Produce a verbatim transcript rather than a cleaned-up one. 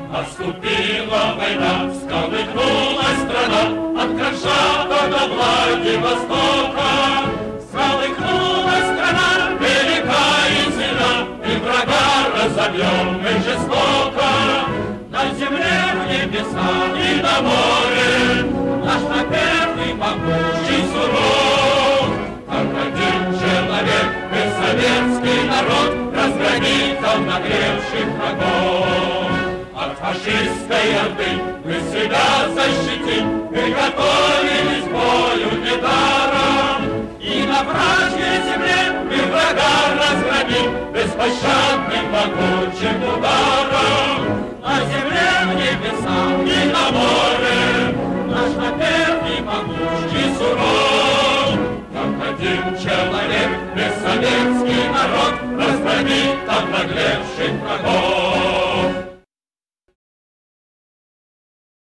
Наступила война, всколыхнулась страна, от Кронштадта до Владивостока. Всколыхнулась страна, велика и сильна, и врага разобьем мы жестоко. На земле, в небесах и на море наш наперный могучий суров. Как один человек, мы советский народ, разгромит он нагревших врагов. От фашистской орды мы себя защитим, мы готовились к бою недаром. И на вражьей земле мы врага разгромим беспощадным могучим ударом. На земле, в небесах и на море наш наперный могучий суров. Как один человек, мы советский народ, разгромит обнаглевших врагов.